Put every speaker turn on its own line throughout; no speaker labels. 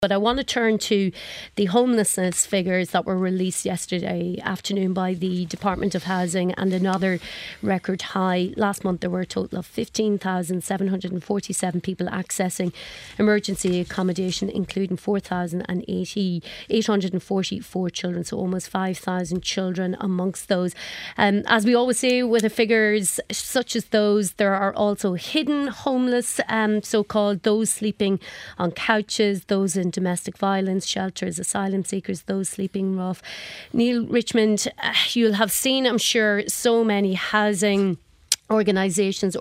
But I want to turn to the homelessness figures that were released yesterday afternoon by the Department of Housing, and another record high. Last month there were a total of 15,747 people accessing emergency accommodation, including 4,844 children, so almost 5,000 children amongst those. As we always say with the figures such as those, there are also hidden homeless, so-called, those sleeping on couches, those in domestic violence shelters, asylum seekers, those sleeping rough. Neil Richmond, you'll have seen, I'm sure, so many housing organisations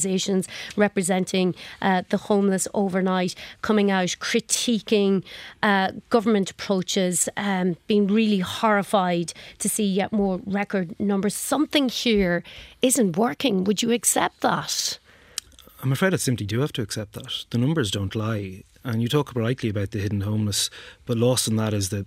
representing the homeless overnight coming out critiquing government approaches, being really horrified to see yet more record numbers. Something here isn't working. Would you accept that?
I'm afraid I simply do have to accept that. The numbers don't lie. And you talk rightly about the hidden homeless, but lost in that is the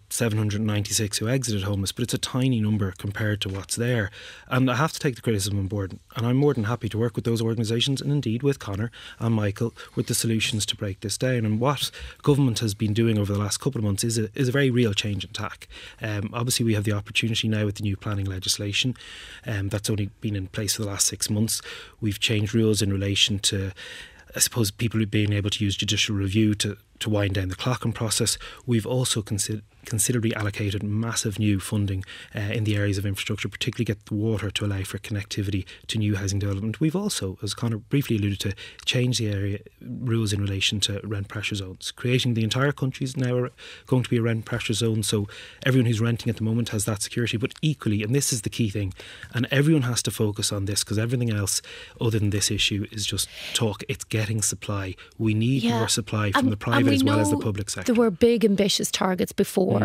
796 who exited homeless, but it's a tiny number compared to what's there. And I have to take the criticism on board, and I'm more than happy to work with those organisations, and indeed with Conor and Michael, with the solutions to break this down. And what government has been doing over the last couple of months is a very real change in tack. Obviously we have the opportunity now with the new planning legislation that's only been in place for the last 6 months. We've changed rules in relation to, I suppose, people being able to use judicial review to wind down the clocking process. We've also considerably allocated massive new funding in the areas of infrastructure, particularly get the water to allow for connectivity to new housing development. We've also, as Conor briefly alluded to, changed the area rules in relation to rent pressure zones. Creating the entire country is now going to be a rent pressure zone, so everyone who's renting at the moment has that security. But equally, and this is the key thing, and everyone has to focus on this, because everything else other than this issue is just talk. It's getting supply. We need more supply from the private as well as the public sector.
There were big ambitious targets before,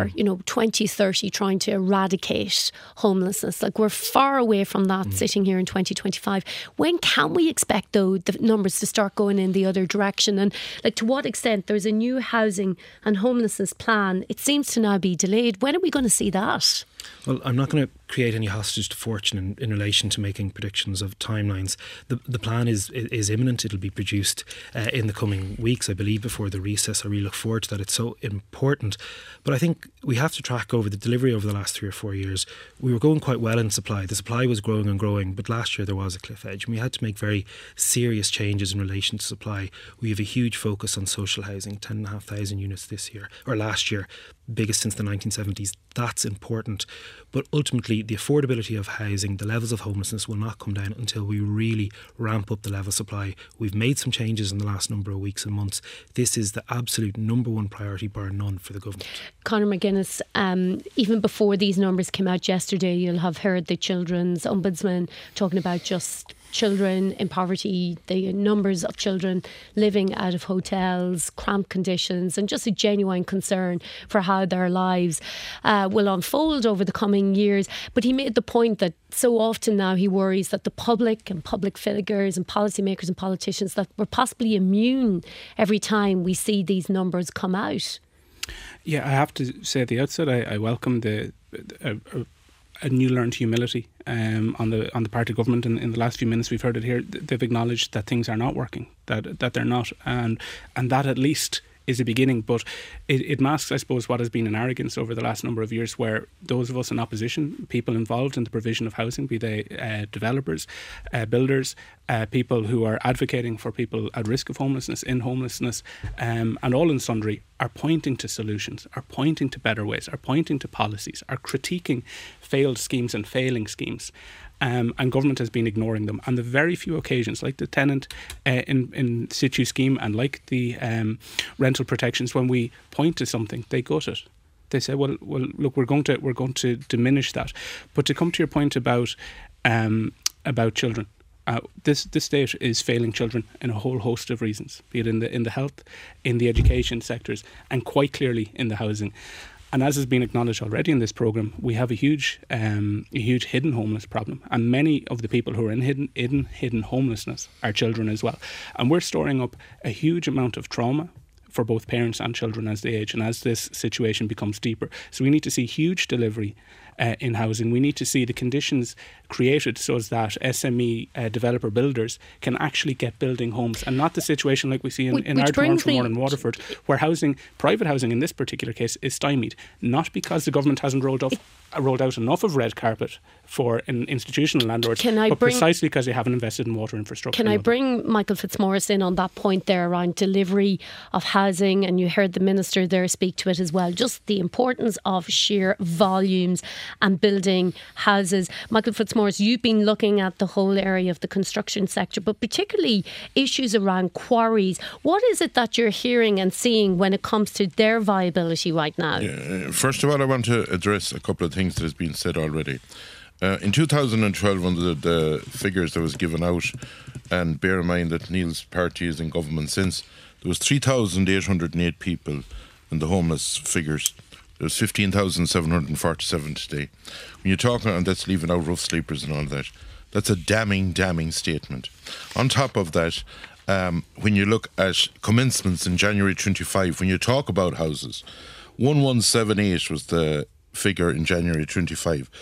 2030, trying to eradicate homelessness. Like, we're far away from that sitting here in 2025. When can we expect, though, the numbers to start going in the other direction? And to what extent? There's a new housing and homelessness plan. It seems to now be delayed. When are we going to see that?
Well, I'm not going to create any hostage to fortune in relation to making predictions of timelines. The plan is imminent. It'll be produced in the coming weeks, I believe, before the recess. I really look forward to that. It's so important. But I think we have to track over the delivery over the last 3 or 4 years. We were going quite well in supply. The supply was growing and growing, but last year there was a cliff edge, and we had to make very serious changes in relation to supply. We have a huge focus on social housing, 10,500 units this year, or last year, biggest since the 1970s. That's important. But ultimately, the affordability of housing, the levels of homelessness will not come down until we really ramp up the level of supply. We've made some changes in the last number of weeks and months. This is the absolute number one priority, bar none, for the government.
Conor McGuinness, even before these numbers came out yesterday, you'll have heard the Children's Ombudsman talking about just children in poverty, the numbers of children living out of hotels, cramped conditions, and just a genuine concern for how their lives will unfold over the coming years. But he made the point that so often now he worries that the public and public figures and policymakers and politicians, that we're possibly immune every time we see these numbers come out.
Yeah, I have to say at the outset, I welcome a new learned humility on the part of government. In the last few minutes we've heard it here. They've acknowledged that things are not working, that they're not, and that at least is a beginning. But it masks, I suppose, what has been an arrogance over the last number of years, where those of us in opposition, people involved in the provision of housing, be they developers, builders, people who are advocating for people at risk of homelessness, in homelessness, and all and sundry, are pointing to solutions, are pointing to better ways, are pointing to policies, are critiquing failed schemes and failing schemes. And government has been ignoring them. And the very few occasions, like the tenant in situ scheme and like the rental protections, when we point to something, they gut it. They say, well, look, we're going to diminish that. But to come to your point about children, this state is failing children in a whole host of reasons, be it in the health, in the education sectors, and quite clearly in the housing. And as has been acknowledged already in this programme, we have a huge hidden homeless problem. And many of the people who are in hidden homelessness are children as well. And we're storing up a huge amount of trauma for both parents and children as they age and as this situation becomes deeper. So we need to see huge delivery in housing. We need to see the conditions created so that SME developer builders can actually get building homes, and not the situation like we see in Ardmore and Waterford, where private housing in this particular case is stymied, not because the government hasn't rolled out enough of red carpet for institutional landlords, but precisely because they haven't invested in water infrastructure.
Can I bring Michael Fitzmaurice in on that point there around delivery of housing? And you heard the Minister there speak to it as well, just the importance of sheer volumes and building houses. Michael Fitzmaurice, you've been looking at the whole area of the construction sector, but particularly issues around quarries. What is it that you're hearing and seeing when it comes to their viability right now?
First of all, I want to address a couple of things that has been said already. In 2012, under the figures that was given out, and bear in mind that Neil's party is in government since, there was 3,808 people in the homeless figures. There was 15,747 today. When you're talking, and that's leaving out rough sleepers and all that, that's a damning statement. On top of that, when you look at commencements in January 25, when you talk about houses, 1178 was the figure in January 25,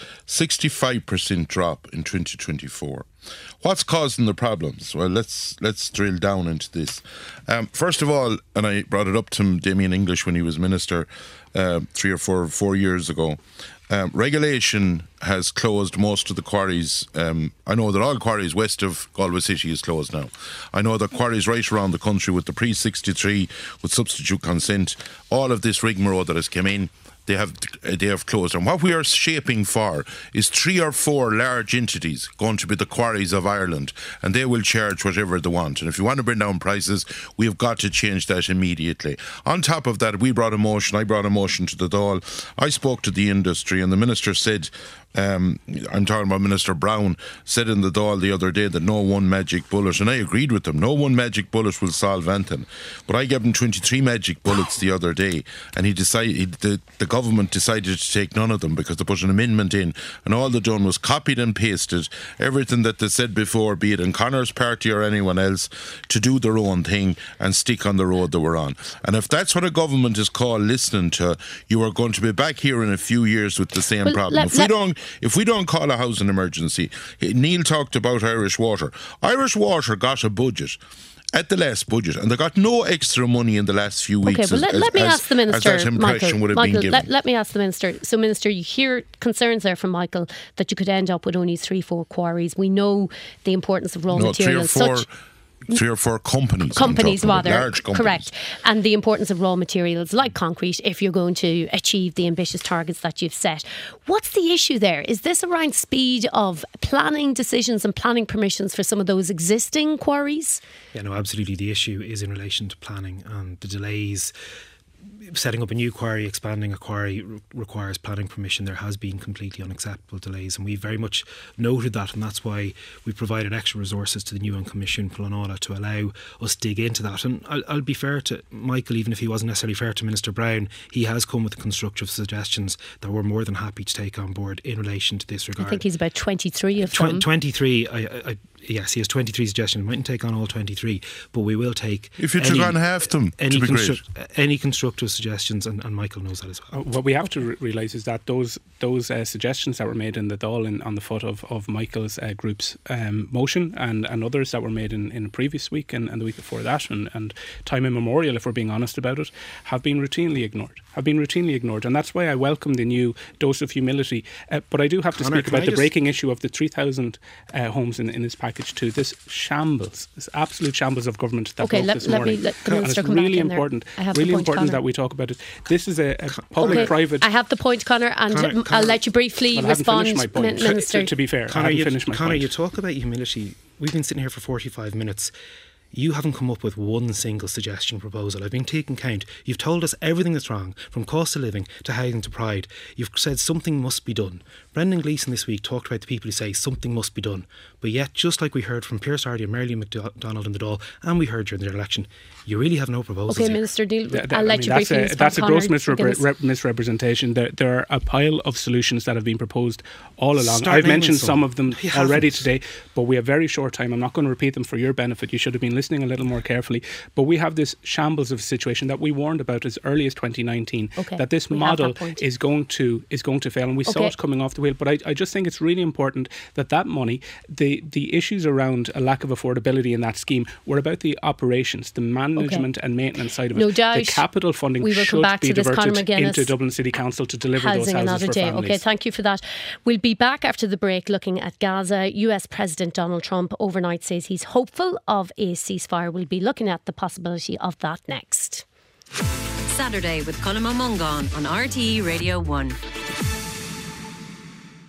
65% drop in 2024. What's causing the problems? Well, let's drill down into this. First of all, and I brought it up to Damien English when he was minister 3 or 4 years ago, regulation has closed most of the quarries. I know that all quarries west of Galway City is closed now. I know that quarries right around the country with the pre-63, with substitute consent, all of this rigmarole that has come in, they have closed. And what we are shaping for is 3 or 4 large entities going to be the quarries of Ireland, and they will charge whatever they want. And if you want to bring down prices, we have got to change that immediately. On top of that, I brought a motion to the Dáil. I spoke to the industry, and the Minister said, I'm talking about Minister Brown, said in the Dáil the other day that no one magic bullet, and I agreed with him, no one magic bullet will solve anything. But I gave him 23 magic bullets the other day, and the government decided to take none of them because they put an amendment in, and all they done was copied and pasted everything that they said before, be it in Connor's party or anyone else, to do their own thing and stick on the road they were on. And if that's what a government is called listening to, you are going to be back here in a few years with the same problem. If we don't call a housing emergency, Neil talked about Irish Water. Irish Water got a budget at the last budget, and they got no extra money in the last few weeks.
Okay, well, let me ask the Minister, Michael, let me ask the Minister. So, Minister, you hear concerns there from Michael that you could end up with only 3-4 quarries. We know the importance of raw materials.
3 or 4 companies.
Large companies. Correct. And the importance of raw materials like concrete if you're going to achieve the ambitious targets that you've set. What's the issue there? Is this around speed of planning decisions and planning permissions for some of those existing quarries?
Yeah, no, absolutely. The issue is in relation to planning and the delays. Setting up a new quarry, expanding a quarry requires planning permission. There has been completely unacceptable delays, and we very much noted that, and that's why we provided extra resources to the new Commission Planala to allow us to dig into that. And I'll be fair to Michael, even if he wasn't necessarily fair to Minister Brown, he has come with constructive suggestions that we're more than happy to take on board in relation to this regard.
I think he's about 23 of them.
23, yes, he has 23 suggestions. We mightn't take on all 23, but we will take...
If you took on half them,
any constructive suggestions, and Michael knows that as well.
What we have to realise is that those suggestions that were made in the Dáil on the foot of Michael's group's motion and others that were made in the previous week and the week before that and time immemorial, if we're being honest about it, have been routinely ignored. And that's why I welcome the new dose of humility. But I do have to speak about the breaking issue of the 3,000 homes in this package too. This absolute shambles of government that broke this morning. And it's really important that we talk about it. This is a public-private...
I have the point, Conor, and Conor, I'll let you briefly respond, Minister.
To be fair,
Conor, you talk about humility. We've been sitting here for 45 minutes. You haven't come up with one single suggestion proposal. I've been taking count. You've told us everything that's wrong, from cost of living to housing to pride. You've said something must be done. Brendan Gleeson this week talked about the people who say something must be done. But yet, just like we heard from Pearse Hardy and Mary McDonald in the Dáil, and we heard during the election, you really have no proposals.
Okay, Minister Deal, I'll let you briefly respond.
That's a gross misrepresentation. There are a pile of solutions that have been proposed all along. I've mentioned some of them already today, but we have very short time. I'm not going to repeat them for your benefit. You should have been listening a little more carefully. But we have this shambles of a situation that we warned about as early as 2019, that this model is going to fail, and we saw it coming off the wheel. But I just think it's really important that money, the issues around a lack of affordability in that scheme were about the operations, the management and maintenance side of it.
No doubt.
The capital funding should be diverted into Dublin City Council to deliver those houses for families.
Okay, thank you for that. We'll be back after the break looking at Gaza. US President Donald Trump overnight says he's hopeful of a ceasefire. We'll be looking at the possibility of that next.
Saturday with Colm O'Mungan on RTE Radio 1.